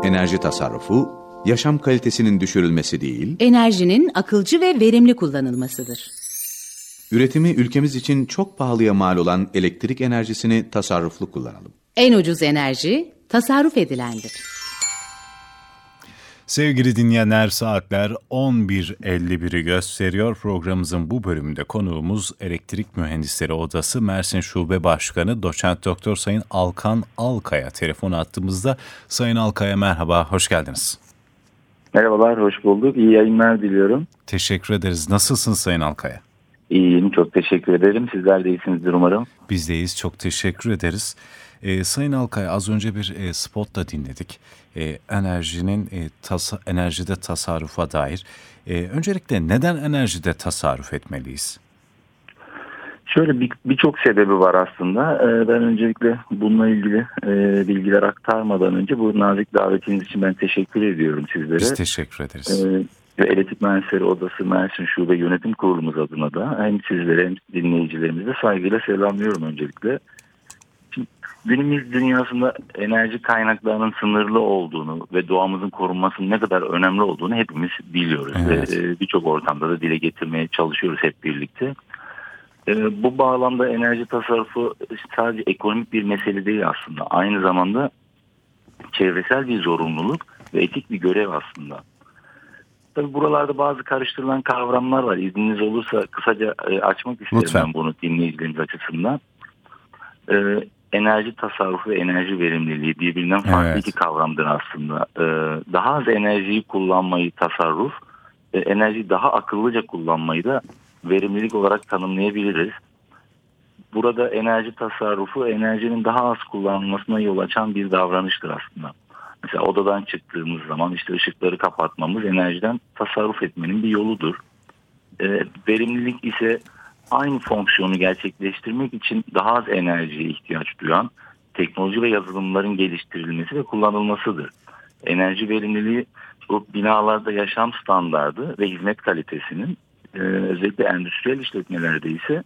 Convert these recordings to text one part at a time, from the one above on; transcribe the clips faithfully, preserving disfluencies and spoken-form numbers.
Enerji tasarrufu, yaşam kalitesinin düşürülmesi değil, enerjinin akılcı ve verimli kullanılmasıdır. Üretimi ülkemiz için çok pahalıya mal olan elektrik enerjisini tasarruflu kullanalım. En ucuz enerji, tasarruf edilendir. Sevgili dinleyenler, saatler on bir elli biri gösteriyor. Programımızın bu bölümünde konuğumuz Elektrik Mühendisleri Odası Mersin Şube Başkanı Doçent Doktor Sayın Alkan Alkaya telefon attığımızda. Sayın Alkaya merhaba, hoş geldiniz. Merhabalar, hoş bulduk. İyi yayınlar diliyorum. Teşekkür ederiz. Nasılsınız Sayın Alkaya? İyiyim, çok teşekkür ederim. Sizler de iyisinizdir umarım. Biz de iyiyiz, çok teşekkür ederiz. Ee, Sayın Alkaya, az önce bir e, spot da dinledik. E, enerjinin e, tasa, enerjide tasarrufa dair. E, öncelikle neden enerjide tasarruf etmeliyiz? Şöyle bir birçok sebebi var aslında. Ee, ben öncelikle bununla ilgili e, bilgiler aktarmadan önce bu nazik davetiniz için ben teşekkür ediyorum sizlere. Biz teşekkür ederiz. Ee, ve Elektrik Mühendisleri Odası Mersin Şube Yönetim Kurulumuz adına da hem sizlere hem dinleyicilerimize saygıyla selamlıyorum öncelikle. Şimdi, günümüz dünyasında enerji kaynaklarının sınırlı olduğunu ve doğamızın korunmasının ne kadar önemli olduğunu hepimiz biliyoruz. Evet. Ve e, birçok ortamda da dile getirmeye çalışıyoruz hep birlikte. E, bu bağlamda enerji tasarrufu sadece ekonomik bir mesele değil aslında. Aynı zamanda çevresel bir zorunluluk ve etik bir görev aslında. Tabii buralarda bazı karıştırılan kavramlar var. İzniniz olursa kısaca e, açmak isterim Lütfen. Ben bunu dinleyicilerimiz açısından. E, enerji tasarrufu ve enerji verimliliği birbirinden farklı Evet. iki kavramdır aslında. E, daha az enerjiyi kullanmayı tasarruf, e, enerjiyi daha akıllıca kullanmayı da verimlilik olarak tanımlayabiliriz. Burada enerji tasarrufu enerjinin daha az kullanılmasına yol açan bir davranıştır aslında. Mesela odadan çıktığımız zaman işte ışıkları kapatmamız enerjiden tasarruf etmenin bir yoludur. E, verimlilik ise aynı fonksiyonu gerçekleştirmek için daha az enerjiye ihtiyaç duyan teknoloji ve yazılımların geliştirilmesi ve kullanılmasıdır. Enerji verimliliği bu binalarda yaşam standardı ve hizmet kalitesinin e, özellikle endüstriyel işletmelerde ise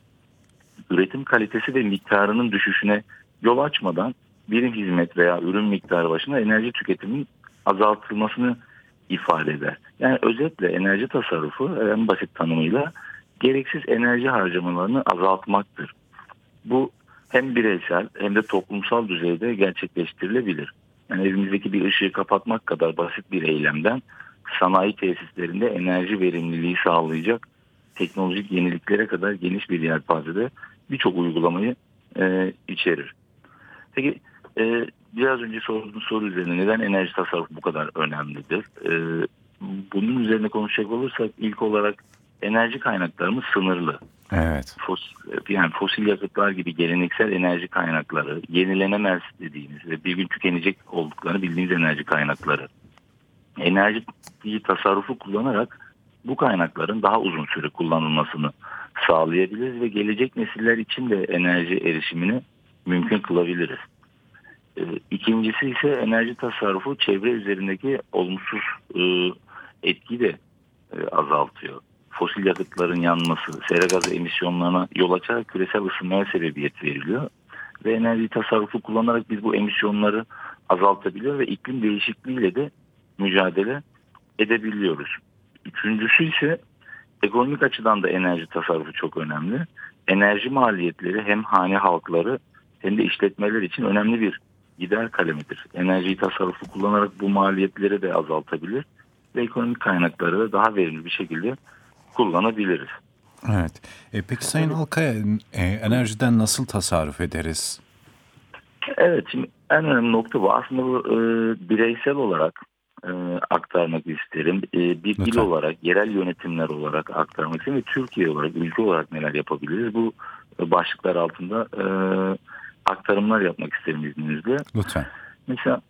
üretim kalitesi ve miktarının düşüşüne yol açmadan birim hizmet veya ürün miktarı başına enerji tüketiminin azaltılmasını ifade eder. Yani özetle enerji tasarrufu en basit tanımıyla gereksiz enerji harcamalarını azaltmaktır. Bu hem bireysel hem de toplumsal düzeyde gerçekleştirilebilir. Yani evimizdeki bir ışığı kapatmak kadar basit bir eylemden sanayi tesislerinde enerji verimliliği sağlayacak teknolojik yeniliklere kadar geniş bir yelpazede birçok uygulamayı e, içerir. Peki e, biraz önce sorduğunuz soru üzerine neden enerji tasarrufu bu kadar önemlidir? E, bunun üzerine konuşacak olursak ilk olarak enerji kaynaklarımız sınırlı. Evet. Fos, yani fosil yakıtlar gibi geleneksel enerji kaynakları, yenilenemez dediğimiz ve bir gün tükenecek olduklarını bildiğimiz enerji kaynakları. Enerji tasarrufu kullanarak bu kaynakların daha uzun süre kullanılmasını sağlayabiliriz ve gelecek nesiller için de enerji erişimini mümkün kılabiliriz. E, ikincisi ise enerji tasarrufu çevre üzerindeki olumsuz e, etkiyi de e, azaltıyor. Fosil yakıtların yanması, sera gazı emisyonlarına yol açarak küresel ısınmaya sebebiyet veriliyor. Ve enerji tasarrufu kullanarak biz bu emisyonları azaltabiliyor ve iklim değişikliğiyle de mücadele edebiliyoruz. Üçüncüsü ise ekonomik açıdan da enerji tasarrufu çok önemli. Enerji maliyetleri hem hane halkları hem de işletmeler için önemli bir gider kalemidir. Enerji tasarrufu kullanarak bu maliyetleri de azaltabilir ve ekonomik kaynakları da daha verimli bir şekilde kullanabiliriz. Evet. E, peki Sayın Alkaya, e, enerjiden nasıl tasarruf ederiz? Evet, şimdi en önemli nokta bu. Aslında bu e, bireysel olarak e, aktarmak isterim. E, bir il olarak, yerel yönetimler olarak aktarmak isterim ve Türkiye olarak, ülke olarak neler yapabiliriz? Bu e, başlıklar altında e, aktarımlar yapmak isterim izninizle. Lütfen. Mesela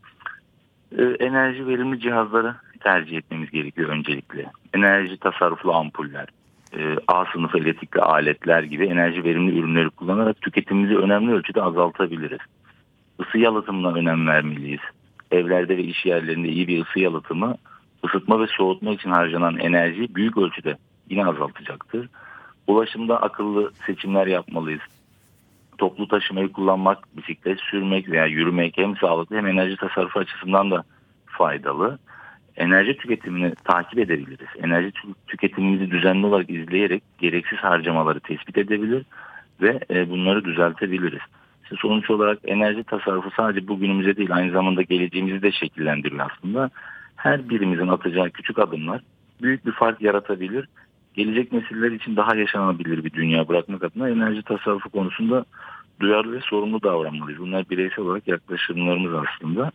e, enerji verimli cihazları tercih etmemiz gerekiyor öncelikle. Enerji tasarruflu ampuller, e, A sınıfı elektrikli aletler gibi enerji verimli ürünleri kullanarak tüketimimizi önemli ölçüde azaltabiliriz. Isı yalıtımına önem vermeliyiz. Evlerde ve iş yerlerinde iyi bir ısı yalıtımı, ısıtma ve soğutma için harcanan enerjiyi büyük ölçüde yine azaltacaktır. Ulaşımda akıllı seçimler yapmalıyız. Toplu taşımayı kullanmak, bisiklet sürmek veya yürümek hem sağlıklı hem enerji tasarrufu açısından da faydalı. Enerji tüketimini takip edebiliriz. Enerji tüketimimizi düzenli olarak izleyerek gereksiz harcamaları tespit edebilir ve bunları düzeltebiliriz. İşte sonuç olarak enerji tasarrufu sadece bugünümüze değil, aynı zamanda geleceğimizi de şekillendiriyor aslında. Her birimizin atacağı küçük adımlar büyük bir fark yaratabilir. Gelecek nesiller için daha yaşanabilir bir dünya bırakmak adına enerji tasarrufu konusunda duyarlı ve sorumlu davranmalıyız. Bunlar bireysel olarak yaklaşımlarımız aslında.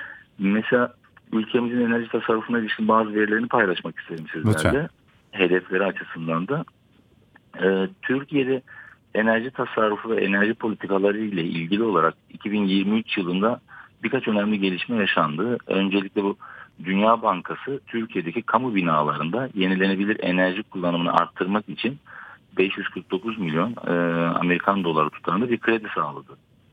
Mesela ülkemizin enerji tasarrufuna ilişkin bazı verilerini paylaşmak isterim sizlerle. Lütfen. Hedefleri açısından da. Ee, Türkiye'de enerji tasarrufu ve enerji politikaları ile ilgili olarak iki bin yirmi üç yılında birkaç önemli gelişme yaşandı. Öncelikle bu Dünya Bankası Türkiye'deki kamu binalarında yenilenebilir enerji kullanımını arttırmak için beş yüz kırk dokuz milyon e, Amerikan doları tutarında bir kredi sağladı.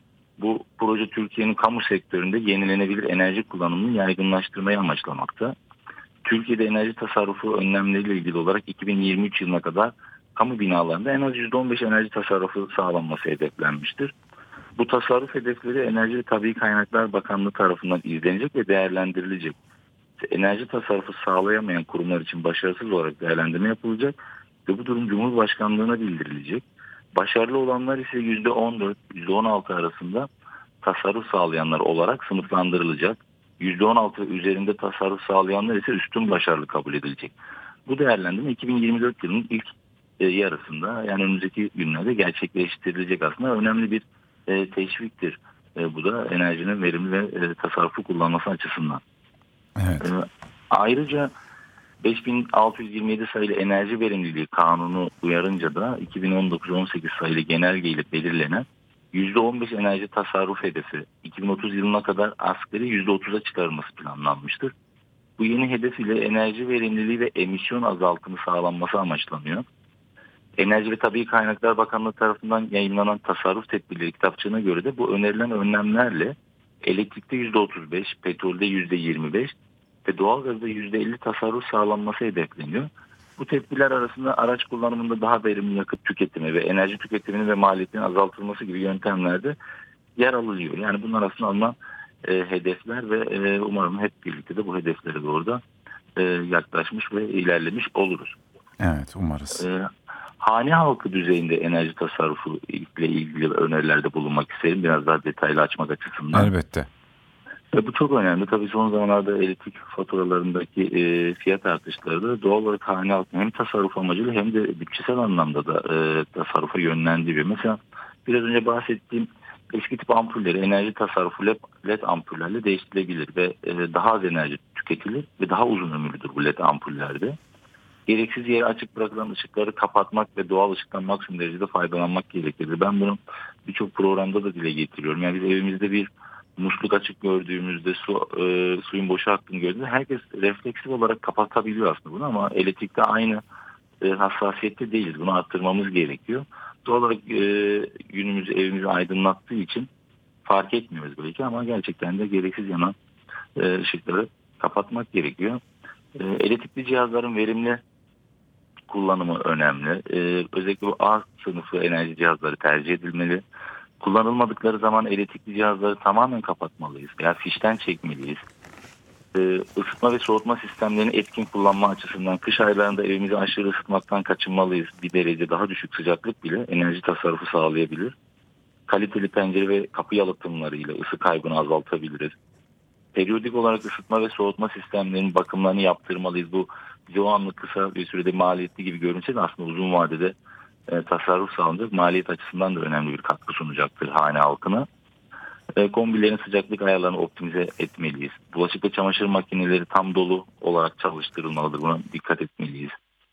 Bu proje Türkiye'nin kamu sektöründe yenilenebilir enerji kullanımını yaygınlaştırmayı amaçlamakta. Türkiye'de enerji tasarrufu önlemleriyle ilgili olarak iki bin yirmi üç yılına kadar kamu binalarında en az yüzde on beş enerji tasarrufu sağlanması hedeflenmiştir. Bu tasarruf hedefleri Enerji ve Tabii Kaynaklar Bakanlığı tarafından izlenecek ve değerlendirilecek. Enerji tasarrufu sağlayamayan kurumlar için başarısız olarak değerlendirme yapılacak ve bu durum Cumhurbaşkanlığına bildirilecek. Başarılı olanlar ise yüzde on dört yüzde on altı arasında tasarruf sağlayanlar olarak sınıflandırılacak. yüzde on altı üzerinde tasarruf sağlayanlar ise üstün başarılı kabul edilecek. Bu değerlendirme iki bin yirmi dört yılının ilk yarısında, yani önümüzdeki günlerde gerçekleştirilecek aslında önemli bir e, teşviktir. E, bu da enerjinin verimli ve e, tasarrufu kullanması açısından. Evet. E, ayrıca beş bin altı yüz yirmi yedi sayılı enerji verimliliği kanunu uyarınca da iki bin on dokuz on sekiz sayılı genelge ile belirlenen yüzde on beş enerji tasarruf hedefi iki bin otuz yılına kadar asgari yüzde otuza çıkarılması planlanmıştır. Bu yeni hedef ile enerji verimliliği ve emisyon azaltımı sağlanması amaçlanıyor. Enerji ve Tabii Kaynaklar Bakanlığı tarafından yayınlanan tasarruf tedbirleri kitapçığına göre de bu önerilen önlemlerle elektrikte yüzde otuz beş, petrolde yüzde yirmi beş ve doğalgazda yüzde elli tasarruf sağlanması hedefleniyor. Bu tedbirler arasında araç kullanımında daha verimli yakıt tüketimi ve enerji tüketiminin ve maliyetinin azaltılması gibi yöntemlerde yer alıyor. Yani bunlar aslında alınan e, hedefler ve e, umarım hep birlikte de bu hedeflere doğru da e, yaklaşmış ve ilerlemiş oluruz. Evet, umarız. E, hane halkı düzeyinde enerji tasarrufu ile ilgili önerilerde bulunmak isterim. Biraz daha detaylı açmak açısından. Elbette. Ve bu çok önemli. Tabii son zamanlarda elektrik faturalarındaki e, fiyat artışları da doğal olarak hane halkı hem tasarruf amacıyla hem de bütçesel anlamda da e, tasarrufa yönlendiriyor. Mesela biraz önce bahsettiğim eski tip ampulleri enerji tasarrufu L E D ampullerle değiştirilebilir ve e, daha az enerji tüketilir ve daha uzun ömürlüdür bu L E D ampullerde. Gereksiz yere açık bırakılan ışıkları kapatmak ve doğal ışıktan maksimum derecede faydalanmak gerekir. Ben bunu birçok programda da dile getiriyorum. Yani biz evimizde bir musluk açık gördüğümüzde, su, e, suyun boşa aktığını gördüğümüzde herkes refleksif olarak kapatabiliyor aslında bunu, ama elektrikte aynı e, hassasiyette değiliz. Bunu arttırmamız gerekiyor. Doğal olarak e, günümüzü, evimizi aydınlattığı için fark etmiyoruz belki, ama gerçekten de gereksiz yanan e, ışıkları kapatmak gerekiyor. E, elektrikli cihazların verimli kullanımı önemli. Ee, özellikle bu A sınıfı enerji cihazları tercih edilmeli. Kullanılmadıkları zaman elektrikli cihazları tamamen kapatmalıyız veya fişten çekmeliyiz. Ee, ısıtma ve soğutma sistemlerini etkin kullanma açısından kış aylarında evimizi aşırı ısıtmaktan kaçınmalıyız. Bir derece daha düşük sıcaklık bile enerji tasarrufu sağlayabilir. Kaliteli pencere ve kapı yalıtımlarıyla ısı kaybını azaltabiliriz. Periyodik olarak ısıtma ve soğutma sistemlerinin bakımlarını yaptırmalıyız. Bu bize o anlık kısa bir sürede maliyetli gibi görünse de aslında uzun vadede e, tasarruf sağlanacak. Maliyet açısından da önemli bir katkı sunacaktır hane halkına. E, kombilerin sıcaklık ayarlarını optimize etmeliyiz. Bulaşık ve çamaşır makineleri tam dolu olarak çalıştırılmalıdır. Buna dikkat etmeliyiz.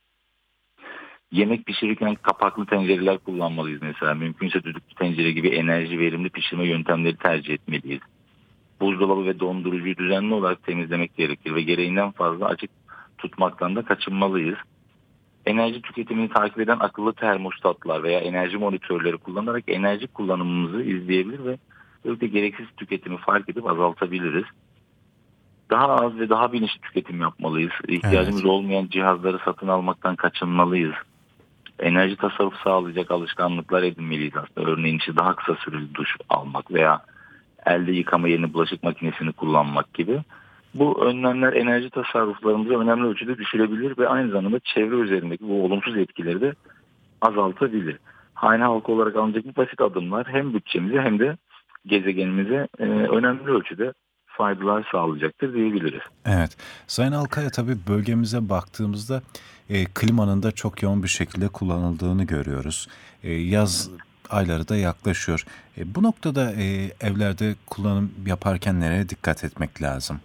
Yemek pişirirken kapaklı tencereler kullanmalıyız mesela. Mümkünse düdüklü tencere gibi enerji verimli pişirme yöntemleri tercih etmeliyiz. Buzdolabı ve dondurucuyu düzenli olarak temizlemek gerekir ve gereğinden fazla açık tutmaktan da kaçınmalıyız. Enerji tüketimini takip eden akıllı termostatlar veya enerji monitörleri kullanarak enerji kullanımımızı izleyebilir ve böylelikle gereksiz tüketimi fark edip azaltabiliriz. Daha az ve daha bilinçli tüketim yapmalıyız. İhtiyacımız evet. olmayan cihazları satın almaktan kaçınmalıyız. Enerji tasarrufu sağlayacak alışkanlıklar edinmeliyiz aslında. Örneğin işte daha kısa süreli duş almak veya elde yıkama yerine bulaşık makinesini kullanmak gibi. Bu önlemler enerji tasarruflarımızı önemli ölçüde düşürebilir ve aynı zamanda çevre üzerindeki bu olumsuz etkileri de azaltabilir. Hane halkı olarak alınacak bu basit adımlar hem bütçemize hem de gezegenimize e, önemli ölçüde faydalar sağlayacaktır diyebiliriz. Evet. Sayın Alkaya, tabii bölgemize baktığımızda e, klimanın da çok yoğun bir şekilde kullanıldığını görüyoruz. E, yaz ayları da yaklaşıyor. E, bu noktada e, evlerde kullanım yaparken nereye dikkat etmek lazım?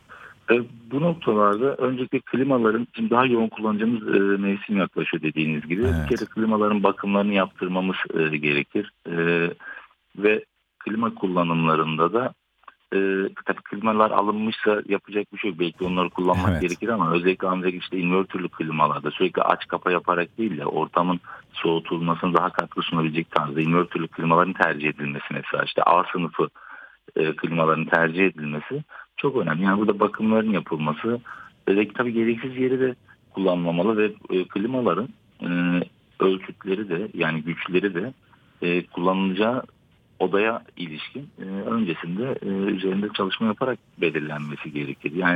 E, bu noktalarda öncelikle klimaların şimdi daha yoğun kullanacağımız e, mevsim yaklaşıyor dediğiniz gibi. Evet. Bir kere klimaların bakımlarını yaptırmamız e, gerekir. E, ve klima kullanımlarında da e, tabii klimalar alınmışsa yapacak bir şey yok. Belki onları kullanmak Evet. gerekir ama özellikle ancak işte invertörlü klimalarda sürekli aç kapa yaparak değil de ortamın soğutulmasına daha katkı sunabilecek tarzda invertörlü klimaların tercih edilmesi, mesela işte A sınıfı e, klimaların tercih edilmesi çok önemli. Yani burada bakımların yapılması, özellikle tabii gereksiz yeri de kullanmamalı ve e, klimaların e, ölçütleri de yani güçleri de e, kullanılacağı odaya ilişkin e, öncesinde e, üzerinde çalışma yaparak belirlenmesi gerekir. Yani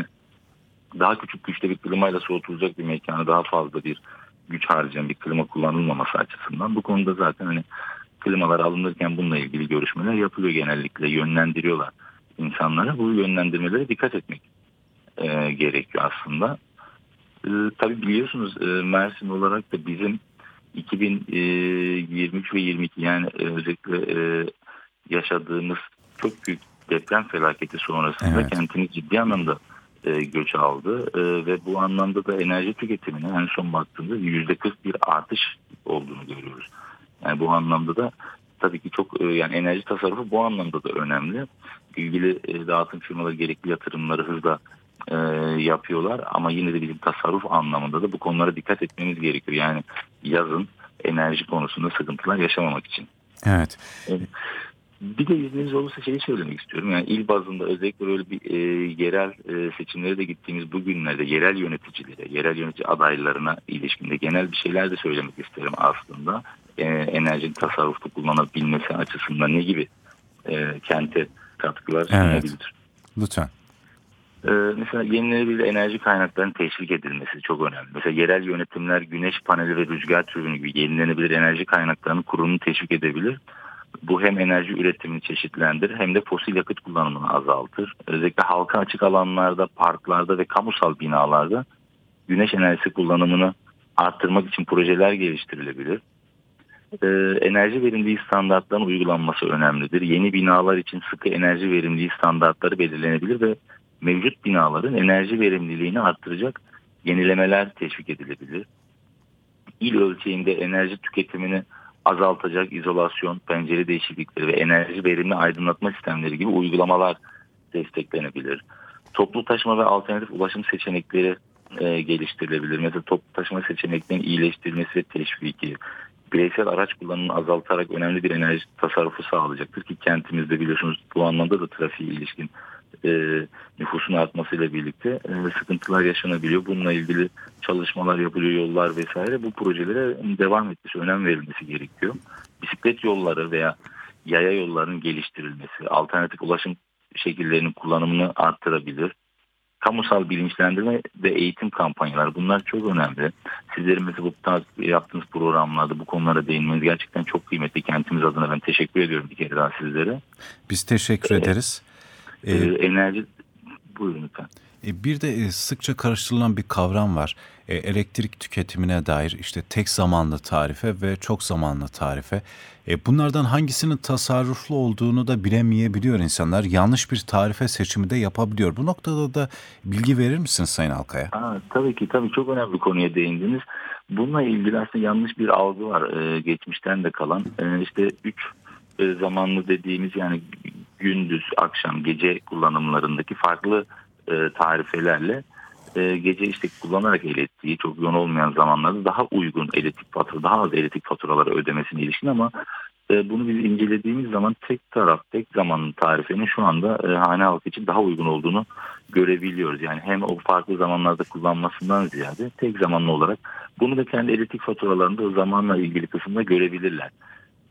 daha küçük güçte bir klimayla soğutulacak bir mekana daha fazla bir güç harcayan bir klima kullanılmaması açısından bu konuda zaten hani klimalar alınırken bununla ilgili görüşmeler yapılıyor, genellikle yönlendiriyorlar insanlara. Bu yönlendirmelere dikkat etmek e, gerekiyor aslında. E, tabii biliyorsunuz e, Mersin olarak da bizim iki bin yirmi üç ve yirmi iki yani e, özellikle e, yaşadığımız çok büyük deprem felaketi sonrasında Evet. kentimiz ciddi anlamda e, göç aldı e, ve bu anlamda da enerji tüketimine en son baktığımda yüzde kırk bir artış olduğunu görüyoruz. Yani bu anlamda da tabii ki çok e, yani enerji tasarrufu bu anlamda da önemli. İlgili e, dağıtım firmaları gerekli yatırımları hızla e, yapıyorlar ama yine de bizim tasarruf anlamında da bu konulara dikkat etmemiz gerekiyor. Yani yazın enerji konusunda sıkıntılar yaşamamak için. Evet. Evet. Bir de izniniz olursa şeyi söylemek istiyorum. Yani il bazında özellikle böyle bir e, yerel e, seçimlere de gittiğimiz bu günlerde yerel yöneticilere, yerel yönetici adaylarına ilişkinde genel bir şeyler de söylemek isterim aslında. E, enerjinin tasarruflu kullanabilmesi açısından ne gibi e, kente katkılar sunabilir? Evet. Lütfen. Ee, mesela yenilenebilir enerji kaynaklarının teşvik edilmesi çok önemli. Mesela yerel yönetimler güneş paneli ve rüzgar türbini gibi yenilenebilir enerji kaynaklarının kurulumunu teşvik edebilir. Bu hem enerji üretimini çeşitlendirir hem de fosil yakıt kullanımını azaltır. Özellikle halka açık alanlarda, parklarda ve kamusal binalarda güneş enerjisi kullanımını arttırmak için projeler geliştirilebilir. Ee, enerji verimliliği standartlarının uygulanması önemlidir. Yeni binalar için sıkı enerji verimliliği standartları belirlenebilir ve mevcut binaların enerji verimliliğini arttıracak yenilemeler teşvik edilebilir. İl ölçeğinde enerji tüketimini azaltacak izolasyon, pencere değişiklikleri ve enerji verimli aydınlatma sistemleri gibi uygulamalar desteklenebilir. Toplu taşıma ve alternatif ulaşım seçenekleri e, geliştirilebilir. Mesela toplu taşıma seçeneklerinin iyileştirilmesi ve teşviki, bireysel araç kullanımını azaltarak önemli bir enerji tasarrufu sağlayacaktır ki kentimizde biliyorsunuz bu anlamda da trafiğe ilişkin e, nüfusun artmasıyla birlikte e, sıkıntılar yaşanabiliyor. Bununla ilgili çalışmalar yapılıyor, yollar vesaire. Bu projelere devam etmesi, önem verilmesi gerekiyor. Bisiklet yolları veya yaya yollarının geliştirilmesi, alternatif ulaşım şekillerinin kullanımını arttırabilir. Kamusal bilinçlendirme ve eğitim kampanyaları, bunlar çok önemli. Sizlerin mesela bu tarz yaptığınız programlarda bu konulara değinmeniz gerçekten çok kıymetli. Kentimiz adına ben teşekkür ediyorum bir kere daha sizlere. Biz teşekkür Ee, ederiz. e, Ee, enerji, buyurun lütfen. E, Bir de e, sıkça karıştırılan bir kavram var. E, Elektrik tüketimine dair işte tek zamanlı tarife ve çok zamanlı tarife. E, Bunlardan hangisinin tasarruflu olduğunu da bilemeyebiliyor insanlar. Yanlış bir tarife seçimi de yapabiliyor. Bu noktada da bilgi verir misiniz Sayın Alkaya? Aa, tabii ki tabii çok önemli bir konuya değindiniz. Bununla ilgili aslında yanlış bir algı var e, geçmişten de kalan. E, işte üç e, zamanlı dediğimiz yani gündüz, akşam, gece kullanımlarındaki farklı e, tarifelerle e, gece işte kullanarak elektriği çok yoğun olmayan zamanlarda daha uygun elektrik fatura, daha az elektrik faturaları ödemesine ilişkin ama e, bunu biz incelediğimiz zaman tek taraf, tek zamanlı tarifenin şu anda e, hane halkı için daha uygun olduğunu görebiliyoruz. Yani hem o farklı zamanlarda kullanmasından ziyade tek zamanlı olarak bunu da kendi elektrik faturalarında o zamanla ilgili kısımda görebilirler.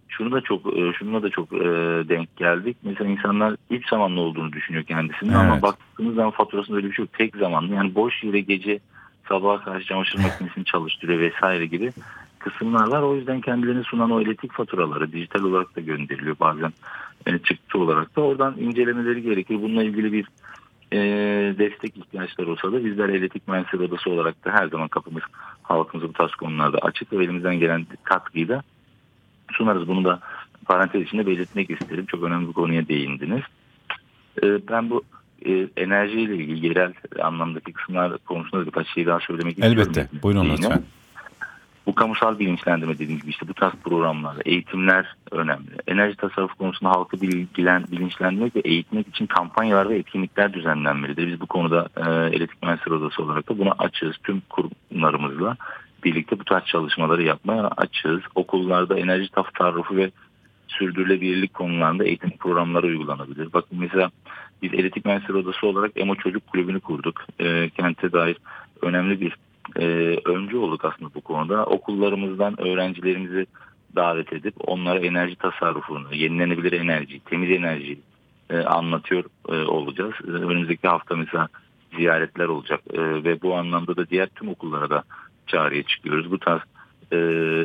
şunu da çok e, şununla da çok e, denk geldik. Mesela insanlar ilk zamanlı olduğunu düşünüyor kendisinin, Evet. ama baktığımız zaman faturasında öyle bir şey yok. Tek zamanlı. Yani boş yere gece sabaha karşı çamaşır makinesini çalıştırıyor vesaire gibi kısımlar var. O yüzden kendilerine sunan o elektrik faturaları dijital olarak da gönderiliyor. Bazen yani çıktı olarak da oradan incelemeleri gerekir. Bununla ilgili bir e, destek ihtiyaçları olsa da bizler Elektrik Mühendisleri Odası olarak da her zaman kapımız halkımıza bu tarz konularda açık ve elimizden gelen katkıyı da sunarız. Bunu da parantez içinde belirtmek isterim. Çok önemli bir konuya değindiniz. E, ben bu e, enerjiyle ilgili yerel anlamdaki kısımlar konusunda birkaç şey daha söylemek istiyorum. Elbette. Buyurun Yine. lütfen. Bu kamusal bilinçlendirme dediğimiz gibi işte bu tarz programlar, eğitimler önemli. Enerji tasarrufu konusunda halkı bilgilen, bilinçlendirmek ve eğitmek için kampanyalar ve etkinlikler düzenlenmelidir. Biz bu konuda e, Elektrik Mühendisleri Odası olarak da buna açığız. Tüm kurumlarımızla birlikte bu tarz çalışmaları yapmaya açığız. Okullarda enerji tasarrufu ve sürdürülebilirlik konularında eğitim programları uygulanabilir. Bakın mesela biz Elektrik Mühendisleri Odası olarak Emo Çocuk Kulübü'nü kurduk. E, kente dair önemli bir e, öncü olduk aslında bu konuda. Okullarımızdan öğrencilerimizi davet edip onlara enerji tasarrufunu, yenilenebilir enerji, temiz enerji e, anlatıyor e, olacağız. E, önümüzdeki hafta mesela ziyaretler olacak e, ve bu anlamda da diğer tüm okullara da çağrıya çıkıyoruz. Bu tarz e,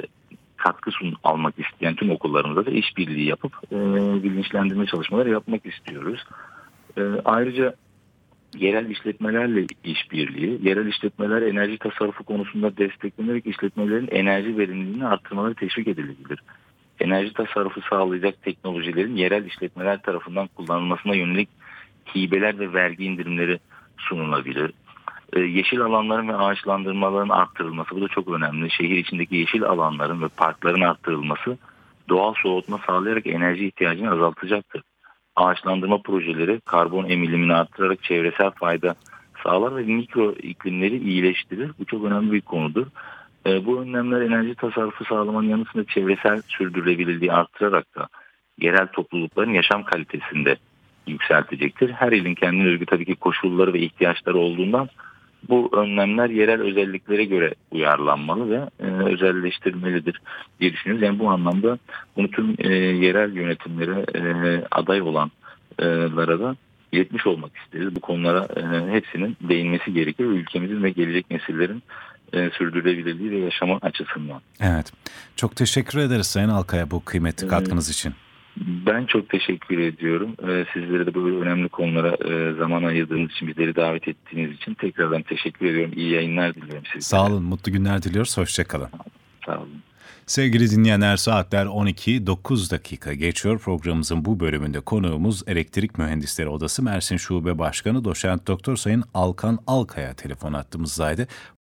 katkı sun almak isteyen tüm okullarımızda da işbirliği yapıp e, bilinçlendirme çalışmaları yapmak istiyoruz. E, ayrıca yerel işletmelerle işbirliği, yerel işletmeler enerji tasarrufu konusunda desteklenerek işletmelerin enerji verimliliğini arttırmaları teşvik edilebilir. Enerji tasarrufu sağlayacak teknolojilerin yerel işletmeler tarafından kullanılmasına yönelik hibeler ve vergi indirimleri sunulabilir. Ee, yeşil alanların ve ağaçlandırmaların arttırılması, bu da çok önemli. Şehir içindeki yeşil alanların ve parkların arttırılması doğal soğutma sağlayarak enerji ihtiyacını azaltacaktır. Ağaçlandırma projeleri karbon emilimini arttırarak çevresel fayda sağlar ve mikro iklimleri iyileştirir. Bu çok önemli bir konudur. E, bu önlemler enerji tasarrufu sağlamanın yanı sıra çevresel sürdürülebilirliği arttırarak da yerel toplulukların yaşam kalitesini de yükseltecektir. Her ilin kendine özgü tabii ki koşulları ve ihtiyaçları olduğundan bu önlemler yerel özelliklere göre uyarlanmalı ve e, özelleştirilmelidir diye düşünüyoruz. Yani bu anlamda bunu tüm e, yerel yönetimlere e, aday olanlara da iletmiş olmak isteriz. Bu konulara e, hepsinin değinmesi gerekiyor. Ülkemizin ve gelecek nesillerin e, sürdürülebilirliği ve yaşama açısından. Evet. Çok teşekkür ederiz Sayın Alkaya bu kıymetli katkınız için. Ben çok teşekkür ediyorum. Sizlere de böyle önemli konulara zaman ayırdığınız için, bizleri davet ettiğiniz için tekrardan teşekkür ediyorum. İyi yayınlar diliyorum sizlere. Sağ olun, mutlu günler diliyoruz. Hoşça kalın. Sağ olun. Sevgili dinleyenler, saatler on iki dokuz dakika geçiyor. Programımızın bu bölümünde konuğumuz Elektrik Mühendisleri Odası Mersin Şube Başkanı Doçent Doktor Sayın Alkan Alkaya telefon hattımızdaydı.